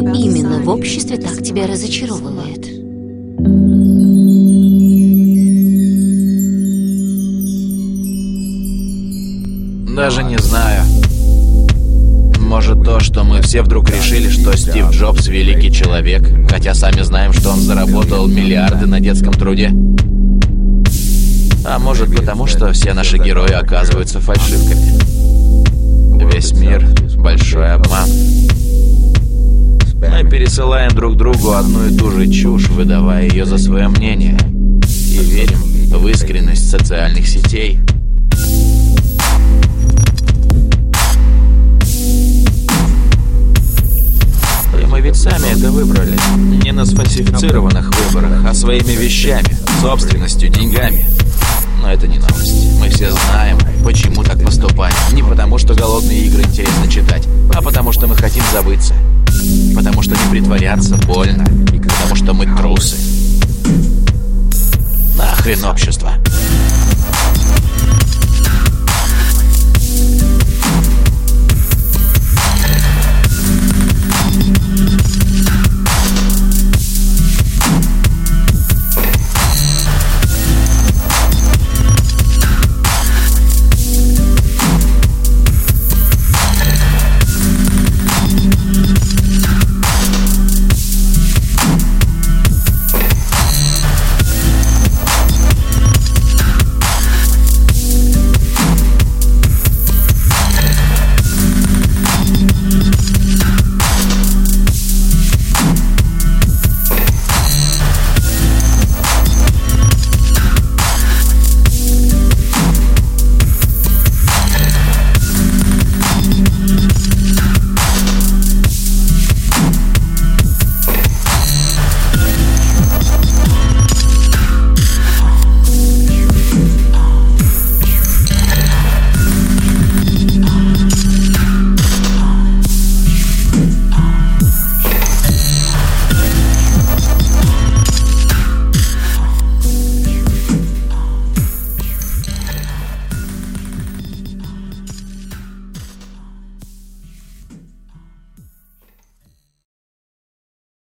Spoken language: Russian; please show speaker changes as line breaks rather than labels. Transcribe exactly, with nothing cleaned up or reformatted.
именно в обществе так тебя разочаровывает?
Даже не знаю. Может, то, что мы все вдруг решили, что Стив Джобс — великий человек, хотя сами знаем, что он заработал миллиарды на детском труде. А может, потому что все наши герои оказываются фальшивками. Весь мир — большой обман. Мы пересылаем друг другу одну и ту же чушь, выдавая ее за свое мнение, и верим в искренность социальных сетей. Мы ведь сами это выбрали. Не на сфальсифицированных выборах, а своими вещами, собственностью, деньгами. Но это не новость. Мы все знаем, почему так поступаем. Не потому, что голодные игры интересно читать, а потому, что мы хотим забыться. Потому что не притворяться больно. Потому что мы трусы. Нахрен общество.